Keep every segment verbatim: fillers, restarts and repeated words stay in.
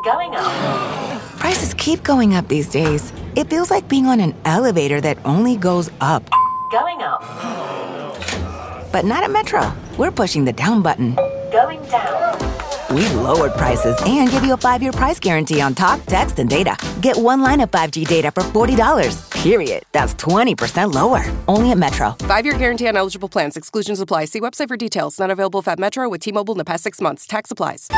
Going up. Prices keep going up these days. It feels like being on an elevator that only goes up. Going up. But not at Metro. We're pushing the down button. Going down. We've lowered prices and give you a five-year price guarantee on talk, text, and data. Get one line of five G data for forty dollars. Period. That's twenty percent lower. Only at Metro. Five-year guarantee on eligible plans. Exclusions apply. See website for details. Not available at Metro with T-Mobile in the past six months. Tax applies.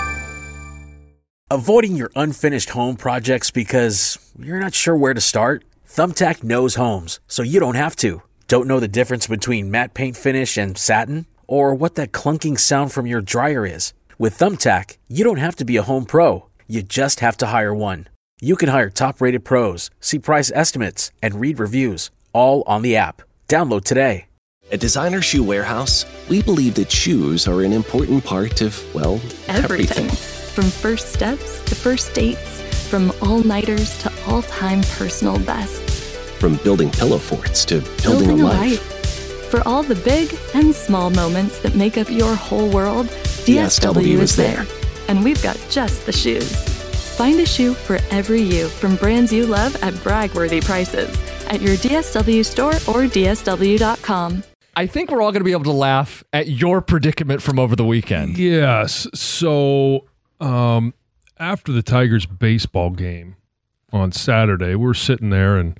Avoiding your unfinished home projects because you're not sure where to start? Thumbtack knows homes, so you don't have to. Don't know the difference between matte paint finish and satin? Or what that clunking sound from your dryer is? With Thumbtack, you don't have to be a home pro. You just have to hire one. You can hire top-rated pros, see price estimates, and read reviews, all on the app. Download today. At Designer Shoe Warehouse, we believe that shoes are an important part of, well, everything. everything. From first steps to first dates, from all-nighters to all-time personal bests. From building pillow forts to building, building a, a life. life. For all the big and small moments that make up your whole world, D S W is there. And we've got just the shoes. Find a shoe for every you from brands you love at brag-worthy prices at your D S W store or D S W dot com. I think we're all going to be able to laugh at your predicament from over the weekend. Yes. So um, after the Tigers baseball game on Saturday, we're sitting there and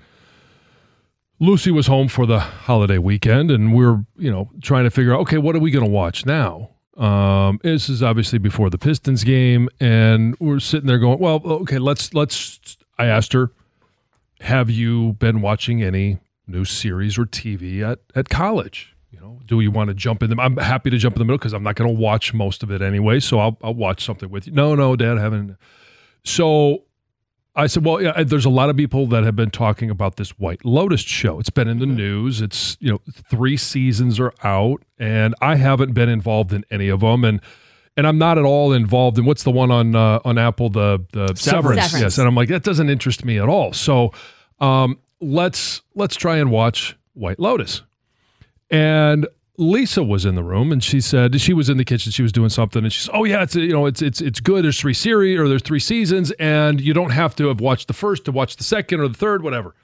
Lucy was home for the holiday weekend, and we're, you know, trying to figure out, okay, what are we going to watch now? Um, this is obviously before the Pistons game, and we're sitting there going, well, okay, let's, let's, I asked her, have you been watching any new series or T V at, at college? You know, do you want to jump in them? I'm happy to jump in the middle because I'm not going to watch most of it anyway, so I'll, I'll watch something with you. No, no, Dad, I haven't. So I said, well, yeah, there's a lot of people that have been talking about this White Lotus show. It's been in the news. It's, you know, three seasons are out, and I haven't been involved in any of them. And and I'm not at all involved in what's the one on uh, on Apple, the the Severance. Severance. Yes, and I'm like, that doesn't interest me at all. So um, let's let's try and watch White Lotus. And Lisa was in the room, and she said she was in the kitchen. She was doing something, and she said, "Oh yeah, it's you know it's it's it's good. There's three series or there's three seasons, and you don't have to have watched the first to watch the second or the third, whatever."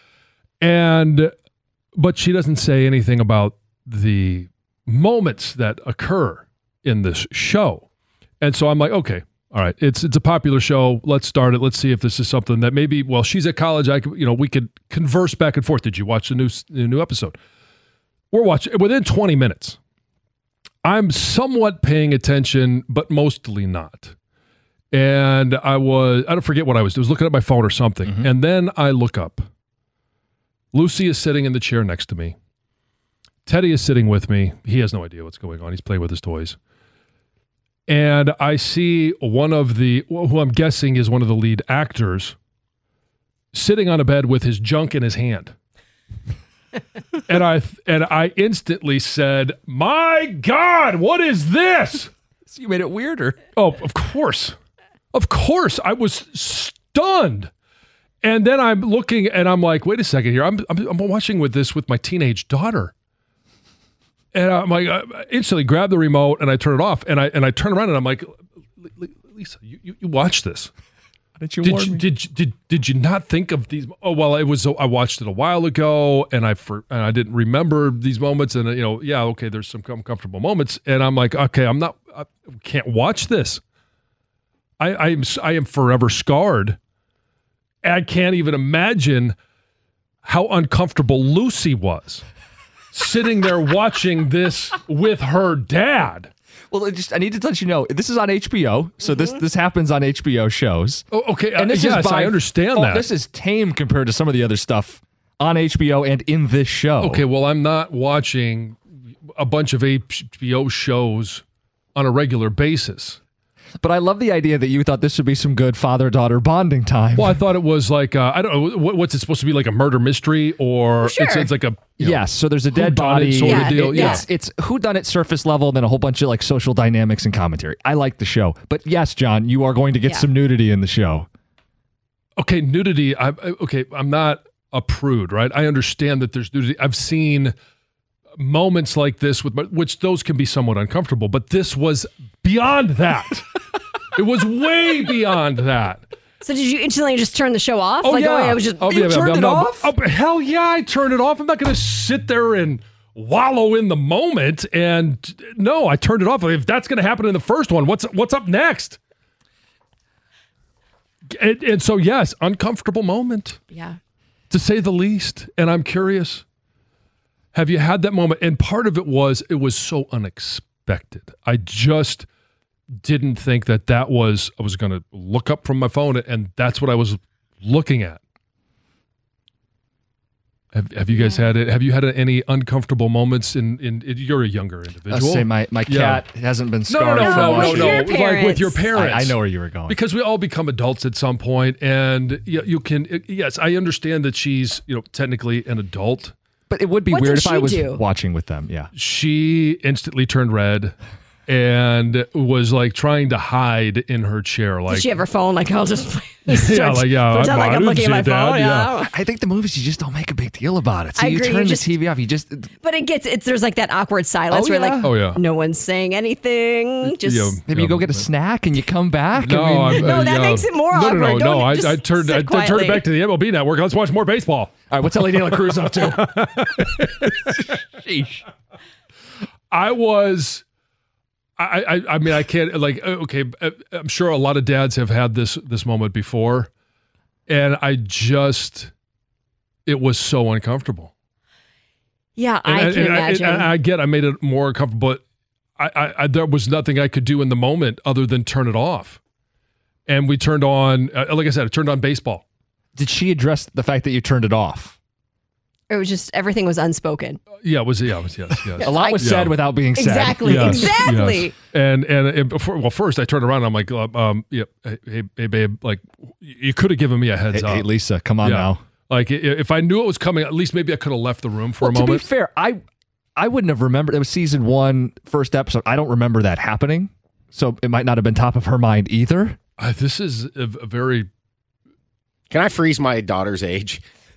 And but she doesn't say anything about the moments that occur in this show, and so I'm like, okay, all right, it's it's a popular show. Let's start it. Let's see if this is something that maybe well, she's at college. I could, you know we could converse back and forth. Did you watch the new the new episode? We're watching within twenty minutes. I'm somewhat paying attention, but mostly not. And I was, I don't forget what I was doing. I was looking at my phone or something. Mm-hmm. And then I look up. Lucy is sitting in the chair next to me. Teddy is sitting with me. He has no idea what's going on. He's playing with his toys. And I see one of the, who I'm guessing is one of the lead actors, sitting on a bed with his junk in his hand. and I and I instantly said, "My God, what is this?" So you made it weirder. Oh, of course. Of course. I was stunned. And then I'm looking and I'm like, wait a second here. I'm I'm, I'm watching with this with my teenage daughter. And I'm like, I instantly grab the remote and I turn it off. And I and I turn around and I'm like, Lisa, you, you, you watch this. Did you, did, warn you me? did did did you not think of these? Oh well, it was. I watched it a while ago, and I for, and I didn't remember these moments. And you know, yeah, okay, there's some uncomfortable moments, and I'm like, okay, I'm not, I can't watch this. I I am I am forever scarred. I can't even imagine how uncomfortable Lucy was sitting there watching this with her dad. Well, I just I need to let you know this is on H B O, so mm-hmm. this this happens on H B O shows. Oh, okay, and this uh, yes, is by, I understand oh, that. This is tame compared to some of the other stuff on H B O and in this show. Okay, well, I'm not watching a bunch of H B O shows on a regular basis. But I love the idea that you thought this would be some good father-daughter bonding time. Well, I thought it was like, uh, I don't know, what, what's it supposed to be, like a murder mystery? Or sure. it's, it's like a... You know, yes, so there's a dead body. Sort yeah, of deal. It, yeah. It's, it's whodunit surface level, and then a whole bunch of like social dynamics and commentary. I like the show. But yes, John, you are going to get yeah. some nudity in the show. Okay, nudity. I, okay, I'm not a prude, right? I understand that there's nudity. I've seen moments like this, with my, which those can be somewhat uncomfortable, but this was beyond that. It was way beyond that. So did you instantly just turn the show off? Oh, like, yeah. oh, I was just, oh, you yeah, turned I'm it not- off? Oh, hell yeah, I turned it off. I'm not going to sit there and wallow in the moment. And no, I turned it off. If that's going to happen in the first one, what's what's up next? And, and so, yes, uncomfortable moment. Yeah. To say the least. And I'm curious, have you had that moment? And part of it was, it was so unexpected. I just didn't think that that was, I was going to look up from my phone and that's what I was looking at. Have, have you guys had it? Have you had any uncomfortable moments in, in, in you're a younger individual. I'll say my, my Yeah. cat hasn't been No, scarred no, no, from no, no, watching. no. With your Like with your parents. parents. I, I know where you were going. Because we all become adults at some point, and you, you can. Yes, I understand that she's, you know, technically an adult. But it would be What weird did if I she was do? watching with them. Yeah. She instantly turned red and was like trying to hide in her chair. Like Did she have her phone? Like, I'll just yeah, like yeah, pretend I, like I I'm didn't looking see at my it, Dad. phone. Yeah. Yeah. I think the movies, you just don't make a big deal about it. So I you agree, turn you the just- T V off. You just, But it gets, it's, there's like that awkward silence Oh, where yeah. like, Oh, yeah. no one's saying anything. Just, Yeah. maybe you go get a snack and you come back. No, I mean, I'm- No, uh, that yeah. makes it more no, awkward. No, no, Don't no. I, just I turned, sit I, I turned quietly. it back to the M L B network. Let's watch more baseball. all right, what's Ellie De La Cruz up to? Sheesh. I was, I, I, I mean, I can't like. Okay, I'm sure a lot of dads have had this this moment before, and I just, it was so uncomfortable. yeah, And, I and- can and imagine. I, and I get, I made it more uncomfortable, but I, I, I, there was nothing I could do in the moment other than turn it off. And we turned on, uh, like I said, I turned on baseball. Did she address the fact that you turned it off? it was just, everything was unspoken. Yeah, it was. Yeah, it was. Yes, yes. A lot was Yeah. said without being said. Exactly. Yes, exactly. yes. And and it, before, well, first I turned around. And I'm like, uh, um, yeah, hey, hey, babe, like you could have given me a heads Hey, up. hey, Lisa, come on Yeah. now. Like i- if I knew it was coming, at least maybe I could have left the room for Well, a to moment. be fair, I I wouldn't have remembered. It was season one, first episode. I don't remember that happening, so it might not have been top of her mind either. Uh, this is a, a very Can I freeze my daughter's age?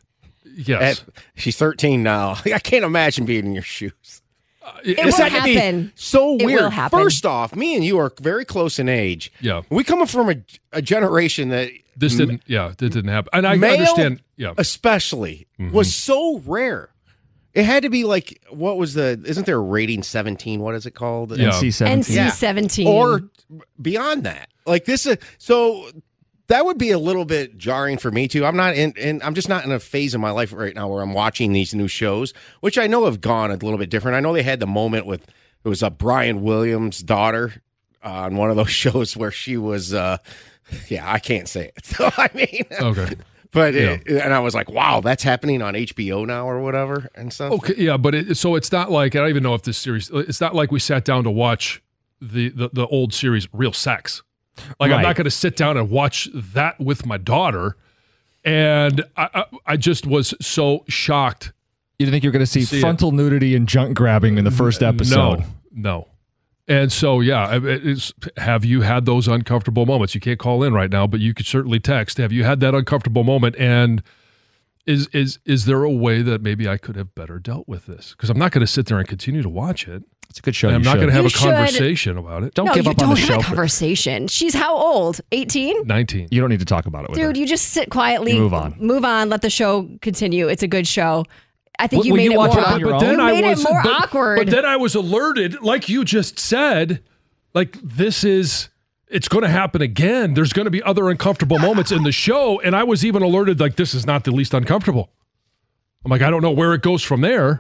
yes. At- she's thirteen now. I can't imagine being in your shoes. It This will had to be happen. so It weird. will happen. First off, me and you are very close in age. Yeah. We come from a, a generation that This didn't. Yeah, that didn't happen. And I male, understand. Yeah. especially was so rare. It had to be like, what was the? Isn't there a rating seventeen? What is it called? Yeah. N C N seventeen. C Yeah. seventeen. Or beyond that. Like this is so. That would be a little bit jarring for me too. I'm not in, and I'm just not in a phase of my life right now where I'm watching these new shows, which I know have gone a little bit different. I know they had the moment with it was a Brian Williams' daughter uh, on one of those shows where she was, uh, yeah, I can't say it. So I mean, Okay. but it, and I was like, wow, that's happening on H B O now or whatever and stuff. Okay. Yeah, but it, so it's not like I don't even know if this series. It's not like we sat down to watch the the, the old series, Real Sex. Like I'm Right. not going to sit down and watch that with my daughter. And I, I, I just was so shocked. You think you're going to see, See it. frontal nudity and junk grabbing in the first episode? No, no. And so, yeah, it is, have you had those uncomfortable moments? You can't call in right now, but you could certainly text. Have you had that uncomfortable moment? And is is is there a way that maybe I could have better dealt with this? Because I'm not going to sit there and continue to watch it. It's a good show. And I'm you not going to should. have You a should- conversation about it. Don't no, give you up don't on the have show. a For, conversation. She's how old? eighteen? nineteen. you don't need to talk about it with her. Dude, you just sit quietly. You move on. Move on. Let the show continue. It's a good show. I think Will- you will made you it watch more it on awkward. your own? But then You I made was it more but, awkward. But then I was alerted, like you just said, like this is it's going to happen again. There's going to be other uncomfortable moments in the show, and I was even alerted like this is not the least uncomfortable. I'm like, I don't know where it goes from there.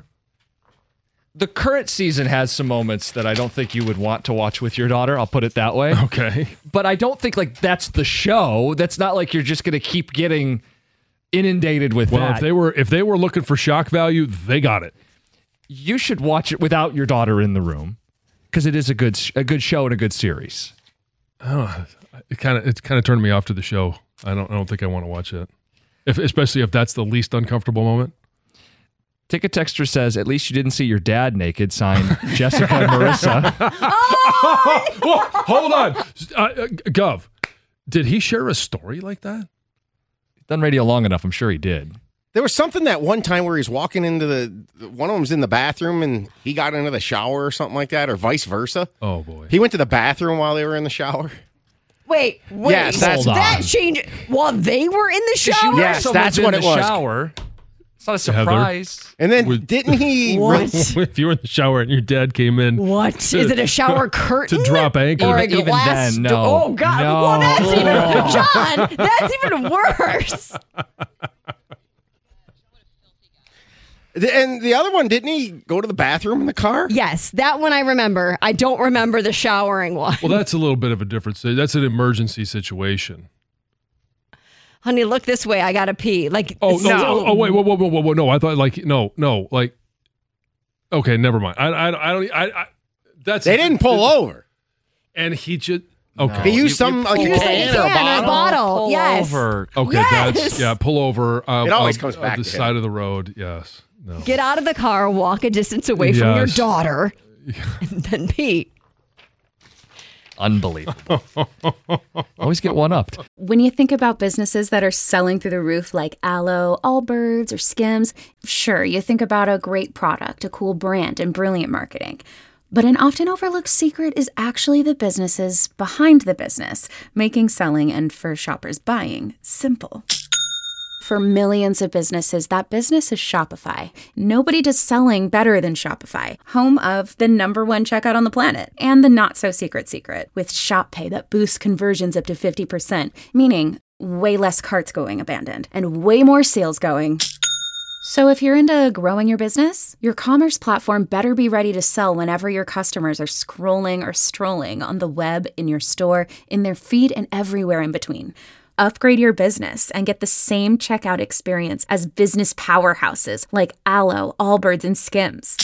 The current season has some moments that I don't think you would want to watch with your daughter. I'll put it that way. Okay. But I don't think like that's the show. That's not like you're just going to keep getting inundated with Well, that. if they were if they were looking for shock value, they got it. You should watch it without your daughter in the room because it is a good a good show and a good series. Oh, it kind of it kind of turned me off to the show. I don't I don't think I want to watch it. If especially if that's the least uncomfortable moment. Ticket Texter says, at least you didn't see your dad naked. Signed, Jessica and Marissa. Whoa, hold on. Uh, uh, Gov, did he share a story like that? Done radio long enough. I'm sure he did. There was something that one time where he's walking into the one of them's in the bathroom and he got into the shower or something like that, or vice versa. Oh boy. He went to the bathroom while they were in the shower. Wait, wait. Yes, that's- Hold that on. changed while they were in the She shower? was Yes, someone's that's in what the it was. shower. It's not a Heather. surprise. And then With- didn't he? What? If you were in the shower and your dad came in What? Is it a shower curtain? to drop anchor. Or a Even glass then, no. do- Oh, God. No. Well, that's even, John, that's even worse. And the other one, didn't he go to the bathroom in the car? Yes, that one I remember. I don't remember the showering one. Well, that's a little bit of a difference. That's an emergency situation. Honey, look this way. I got to pee. Like, Oh, no. so- Oh, oh, wait. Whoa, whoa, whoa, whoa, whoa. No, I thought like, no, no. Like, okay, never mind. I, I, I don't, I, I that's. They didn't pull over. And he just, okay. He used some like a He used a can or a can or a bottle. bottle. Pull Yes. over. Okay, Yes. that's, yeah, pull over. Uh, It always uh, comes uh, back the to him. side of the road. Yes. No. Get out of the car, walk a distance away from your Yes. daughter, and then pee. Unbelievable. Always get one upped. When you think about businesses that are selling through the roof like Aloe, Allbirds, or Skims, sure, you think about a great product, a cool brand, and brilliant marketing. But an often overlooked secret is actually the businesses behind the business, making selling and for shoppers buying simple. For millions of businesses, that business is Shopify. Nobody does selling better than Shopify, home of the number one checkout on the planet and the not-so-secret secret with Shop Pay that boosts conversions up to fifty percent, meaning way less carts going abandoned and way more sales going. So if you're into growing your business, your commerce platform better be ready to sell whenever your customers are scrolling or strolling on the web, in your store, in their feed, and everywhere in between. Upgrade your business and get the same checkout experience as business powerhouses like Aloe, Allbirds, and Skims.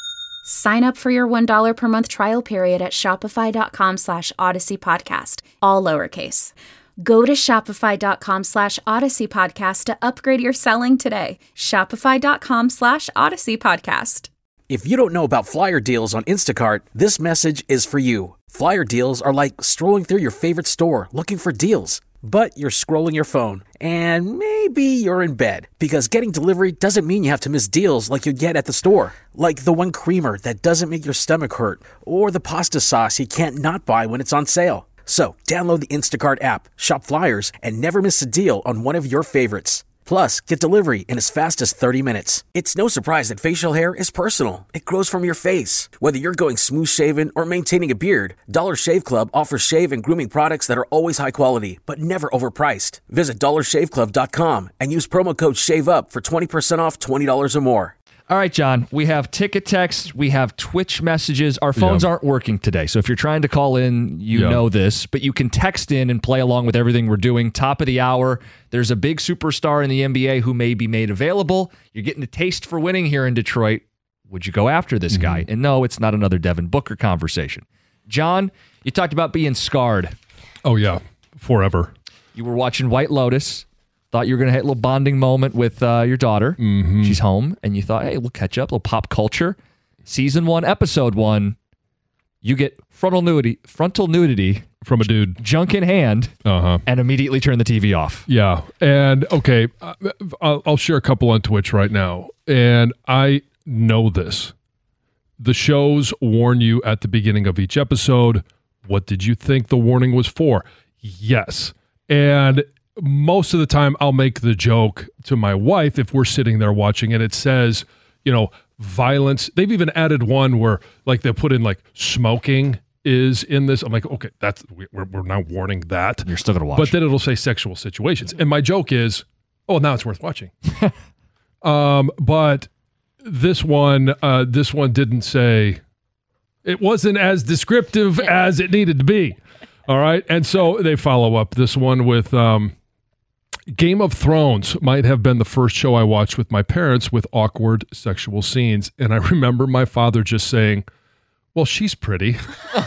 Sign up for your one dollar per month trial period at shopify.com slash Odyssey Podcast, all lowercase. Go to shopify.com slash Odyssey Podcast to upgrade your selling today. Shopify.com slash Odyssey Podcast. If you don't know about Flyer deals on Instacart, this message is for you. Flyer deals are like strolling through your favorite store looking for deals. But you're scrolling your phone, and maybe you're in bed, because getting delivery doesn't mean you have to miss deals like you get at the store. Like the one creamer that doesn't make your stomach hurt, or the pasta sauce you can't not buy when it's on sale. So download the Instacart app, shop Flyers, and never miss a deal on one of your favorites. Plus, get delivery in as fast as thirty minutes. It's no surprise that facial hair is personal. It grows from your face. Whether you're going smooth shaven or maintaining a beard, Dollar Shave Club offers shave and grooming products that are always high quality, but never overpriced. Visit dollar shave club dot com and use promo code SHAVEUP for twenty percent off twenty dollars or more. All right, John, we have ticket text, we have Twitch messages. Our phones Yeah. aren't working today. So if you're trying to call in, you Yeah. know this, but you can text in and play along with everything we're doing. Top of the hour, there's a big superstar in the N B A who may be made available. You're getting a taste for winning here in Detroit. Would you go after this guy? And no, it's not another Devin Booker conversation. John, you talked about being scarred. Oh, yeah. Forever. You were watching White Lotus. Thought you were going to hit a little bonding moment with uh, your daughter. Mm-hmm. She's home, and you thought, hey, we'll catch up, a little pop culture. Season one, episode one, you get frontal nudity, frontal nudity From a dude. junk in hand, Uh-huh. and immediately turn the T V off. Yeah. And okay, uh, I'll, I'll share a couple on Twitch right now. And I know this. The shows warn you at the beginning of each episode. What did you think the warning was for? Yes. And most of the time I'll make the joke to my wife if we're sitting there watching and it says, you know, violence. They've even added one where like they put in like smoking is in this. I'm like, okay, that's we're, we're now warning that. You're still going to watch. But then it'll say sexual situations. And my joke is, oh, now it's worth watching. um, but this one, uh, this one didn't say, it wasn't as descriptive as it needed to be. All right. And so they follow up this one with um, Game of Thrones might have been the first show I watched with my parents with awkward sexual scenes. And I remember my father just saying, well, she's pretty.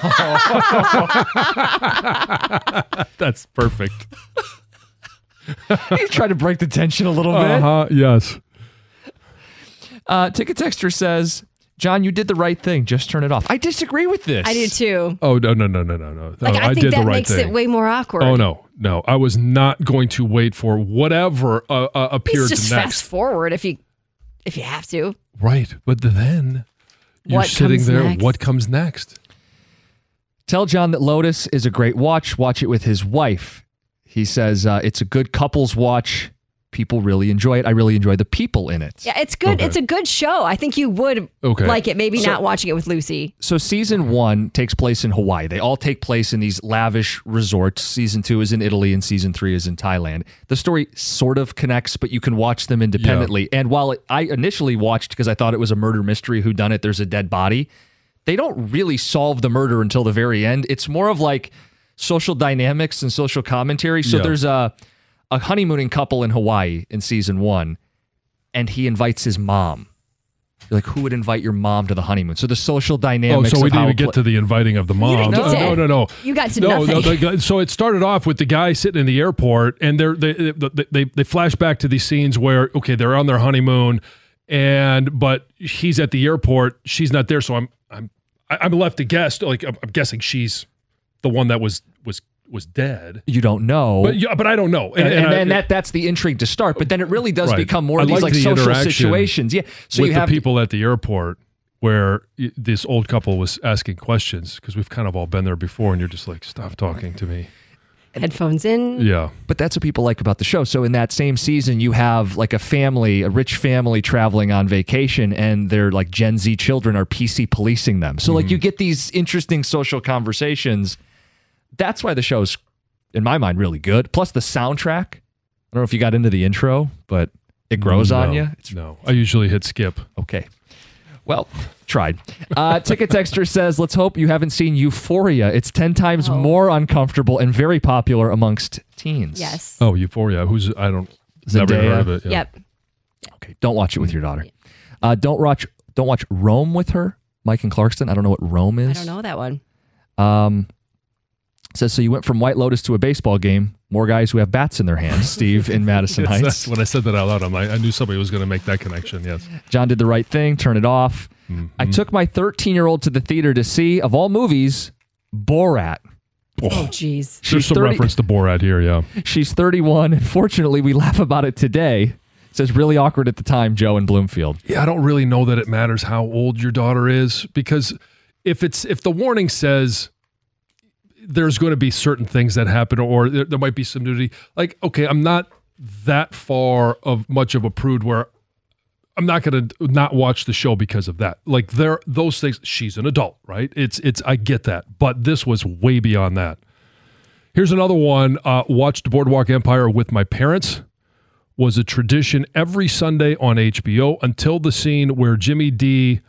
That's perfect. He's trying to break the tension a little bit. Uh-huh, yes. Uh, Ticket Texter says, John, you did the right thing. Just turn it off. I disagree with this. I do too. Oh, no, no, no, no, no, no. Like, no I, I think did that the right makes thing. it way more awkward. Oh, no, no. I was not going to wait for whatever uh, uh, appeared Please just next. fast forward if you if you have to. Right. But then you're What sitting comes there. next? What comes next? Tell John that Lotus is a great watch. Watch it with his wife. He says uh, it's a good couples watch. People really enjoy it. I really enjoy the people in it. Yeah, it's good. Okay. It's a good show. I think you would Okay. like it. Maybe So- not watching it with Lucy. So season one takes place in Hawaii. They all take place in these lavish resorts. Season two is in Italy and season three is in Thailand. The story sort of connects, but you can watch them independently. And while it, I initially watched because I thought it was a murder mystery, whodunit, there's a dead body, they don't really solve the murder until the very end. It's more of like social dynamics and social commentary. So Yeah. there's a, a honeymooning couple in Hawaii in season one, and he invites his mom. You're like, who would invite your mom to the honeymoon? So the social Oh, dynamics. so we of didn't how even it get pla- to the inviting of the mom. didn't no, get no, to- no, no. You got to no, nothing. no, the guy- so it started off with the guy sitting in the airport, and they're, they they they they flash back to these scenes where okay, they're on their honeymoon, and but he's at the airport, she's not there, so I'm I'm I'm left to guess. Like I'm, I'm guessing she's the one that was was was dead. You don't know. But yeah, but I don't know. And, and, I- and that that's the intrigue to start. But then it really does Right. become more I of these like like the social interaction situations. Yeah. So with you have the people at the airport where y- this old couple was asking questions because we've kind of all been there before, and you're just like, stop talking to me. Headphones in. Yeah. But that's what people like about the show. So in that same season, you have like a family, a rich family traveling on vacation, and their like Gen Z children are P C policing them. So like you get these interesting social conversations. That's why the show's, in my mind, really good. Plus the soundtrack. I don't know if you got into the intro, but it grows on No, you. no, I usually hit skip. Okay. Well, tried. Uh, Ticket Texter says, let's hope you haven't seen Euphoria. It's ten times Oh. more uncomfortable and very popular amongst teens. Yes. Oh, Euphoria. Who's I don't never Zendaya? heard of it. Yeah. Yep. Okay. Don't watch it with your daughter. Uh, don't watch Don't watch Rome with her. Mike and Clarkston. I don't know what Rome is. I don't know that one. Um, says, so you went from White Lotus to a baseball game. More guys who have bats in their hands. Steve in Madison Yes, Heights. that's- when I said that out loud, I'm like, I knew somebody was going to make that connection. Yes. John did the right thing. Turn it off. I took my thirteen-year-old to the theater to see, of all movies, Borat. Oh, jeez. There's some thirty reference to Borat here. Yeah. She's thirty-one, and fortunately, we laugh about it today. Says really awkward at the time, Joe in Bloomfield. Yeah, I don't really know that it matters how old your daughter is, because if it's if the warning says there's going to be certain things that happen, or there, there might be some nudity, like, okay, I'm not that far of much of a prude where I'm not going to not watch the show because of that. Like there, those things. She's an adult, right? It's it's. I get that, but this was way beyond that. Here's another one. Uh, watched Boardwalk Empire with my parents. Was a tradition every Sunday on H B O until the scene where Jimmy D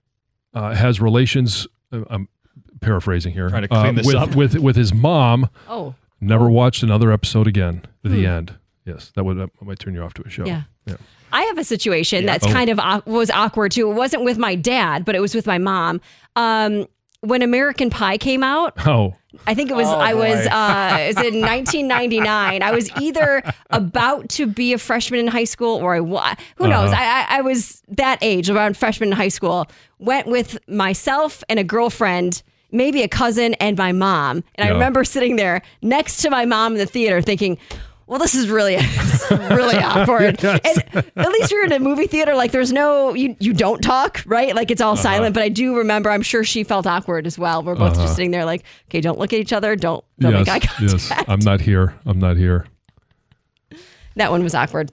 uh, has relations. Uh, I'm paraphrasing here. Trying to clean uh, this with, up. with with his mom. Oh. Never watched another episode again. To the end. Yes, that would that might turn you off to a show. Yeah. Yeah. I have a situation Yeah. that's Oh. kind of au- was awkward too. It wasn't with my dad, but it was with my mom. Um, when American Pie came out, Oh. I think it was Oh, I was boy. uh, it was in nineteen ninety-nine. I was either about to be a freshman in high school or I wa- who knows. Uh-huh. I, I I was that age, around freshman in high school. Went with myself and a girlfriend, maybe a cousin, and my mom. And I Yeah. remember sitting there next to my mom in the theater, thinking, well, this is really, it's really awkward. Yes. And at least you're in a movie theater, like there's no, you you don't talk, right? Like it's all Uh-huh. silent. But I do remember, I'm sure she felt awkward as well. We're both Uh-huh. just sitting there like, okay, don't look at each other. Don't, don't yes. make eye contact. Yes. I'm not here. I'm not here. That one was awkward.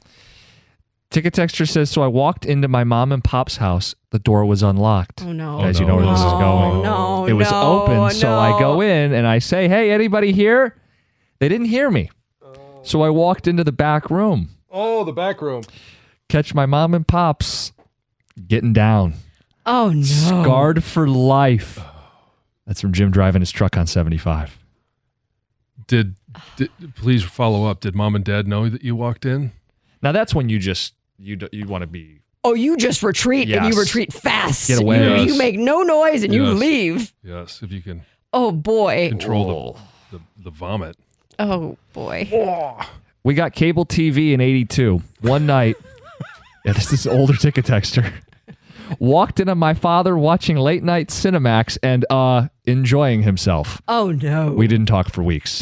Ticket Texture says, so I walked into my mom and pop's house. The door was unlocked. Oh, no. Guys, Oh, you know no. where this is Oh, going. no, It was no, open, so I no. go in and I say, hey, anybody here? They didn't hear me. So I walked into the back room. Oh, the back room. Catch my mom and pops getting down. Oh, no. Scarred for life. That's from Jim driving his truck on seventy-five. Did, did please follow up? Did mom and dad know that you walked in? Now that's when you just you d- you want to be Oh, you just retreat and Yes. you retreat fast. Get away. You, Yes. you make no noise and you Yes. leave. Yes, if you can Oh, boy. control the, the the vomit. Oh, boy. We got cable T V in eighty-two. One night, yeah, this is older Ticket Texter. Walked in on my father watching late night Cinemax and uh enjoying himself. Oh, no. We didn't talk for weeks.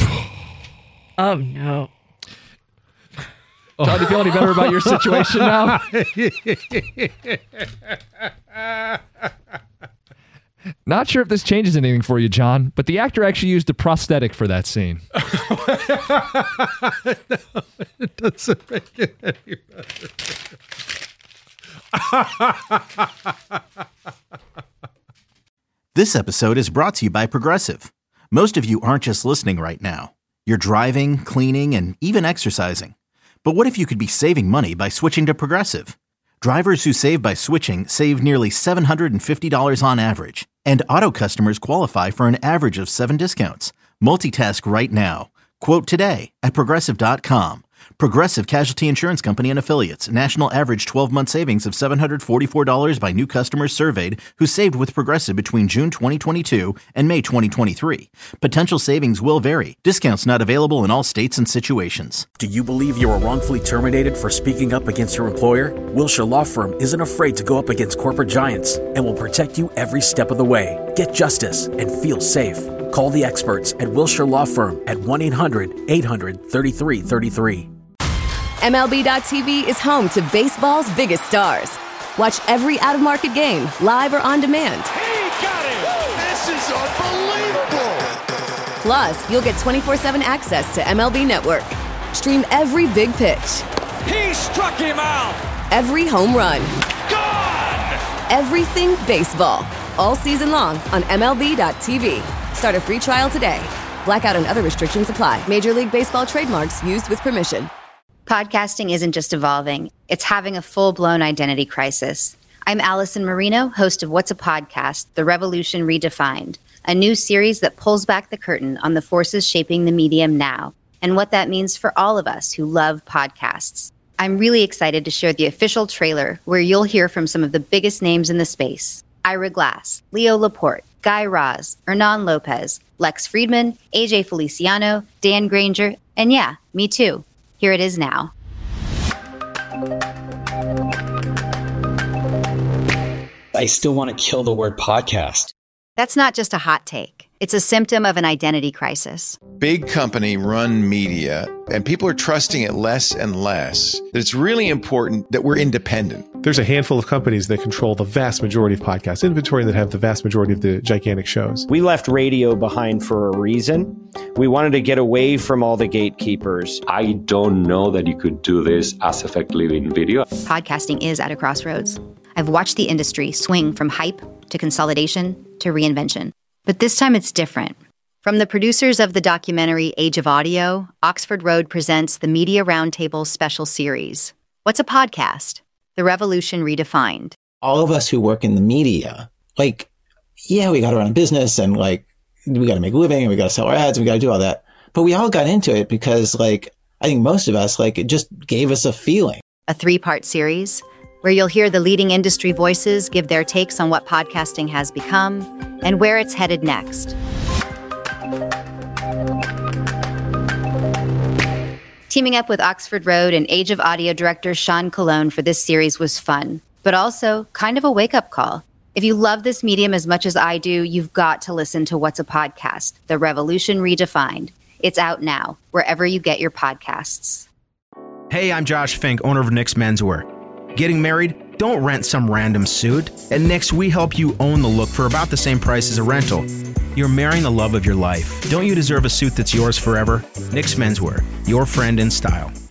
Oh, no. John, do you feel any better about your situation now? Not sure if this changes anything for you, John, but the actor actually used a prosthetic for that scene. No, it doesn't make it any better. This episode is brought to you by Progressive. Most of you aren't just listening right now. You're driving, cleaning, and even exercising. But what if you could be saving money by switching to Progressive? Drivers who save by switching save nearly seven hundred fifty dollars on average. And auto customers qualify for an average of seven discounts. Multitask right now. Quote today at Progressive dot com. Progressive Casualty Insurance Company and Affiliates. National average twelve-month savings of seven hundred forty-four dollars by new customers surveyed who saved with Progressive between June twenty twenty-two and May twenty twenty-three. Potential savings will vary. Discounts not available in all states and situations. Do you believe you were wrongfully terminated for speaking up against your employer? Wilshire Law Firm isn't afraid to go up against corporate giants and will protect you every step of the way. Get justice and feel safe. Call the experts at Wilshire Law Firm at one eight hundred eight hundred thirty-three thirty-three. M L B dot T V is home to baseball's biggest stars. Watch every out-of-market game, live or on demand. He got it! This is unbelievable! Plus, you'll get twenty-four seven access to M L B Network. Stream every big pitch. He struck him out! Every home run. Gone! Everything baseball. All season long on M L B dot T V. Start a free trial today. Blackout and other restrictions apply. Major League Baseball trademarks used with permission. Podcasting isn't just evolving, it's having a full-blown identity crisis. I'm Allison Marino, host of What's a Podcast? The Revolution Redefined, a new series that pulls back the curtain on the forces shaping the medium now and what that means for all of us who love podcasts. I'm really excited to share the official trailer where you'll hear from some of the biggest names in the space. Ira Glass, Leo Laporte, Guy Raz, Hernan Lopez, Lex Friedman, A J Feliciano, Dan Granger, and yeah, me too. Here it is now. I still want to kill the word podcast. That's not just a hot take. It's a symptom of an identity crisis. Big company run media, and people are trusting it less and less. That it's really important that we're independent. There's a handful of companies that control the vast majority of podcast inventory and that have the vast majority of the gigantic shows. We left radio behind for a reason. We wanted to get away from all the gatekeepers. I don't know that you could do this as effectively in video. Podcasting is at a crossroads. I've watched the industry swing from hype to consolidation to reinvention. But this time it's different. From the producers of the documentary Age of Audio, Oxford Road presents the Media Roundtable special series. What's a podcast? The Revolution Redefined. All of us who work in the media, like, yeah, we got to run a business and like, we got to make a living and we got to sell our ads and we got to do all that. But we all got into it because like, I think most of us, like, it just gave us a feeling. A three-part series where you'll hear the leading industry voices give their takes on what podcasting has become and where it's headed next. Teaming up with Oxford Road and Age of Audio director Sean Colon for this series was fun, but also kind of a wake-up call. If you love this medium as much as I do, you've got to listen to What's a Podcast? The Revolution Redefined. It's out now, wherever you get your podcasts. Hey, I'm Josh Fink, owner of Nick's Menswear. Getting married? Don't rent some random suit. At Nick's, we help you own the look for about the same price as a rental. You're marrying the love of your life. Don't you deserve a suit that's yours forever? Nick's Menswear, your friend in style.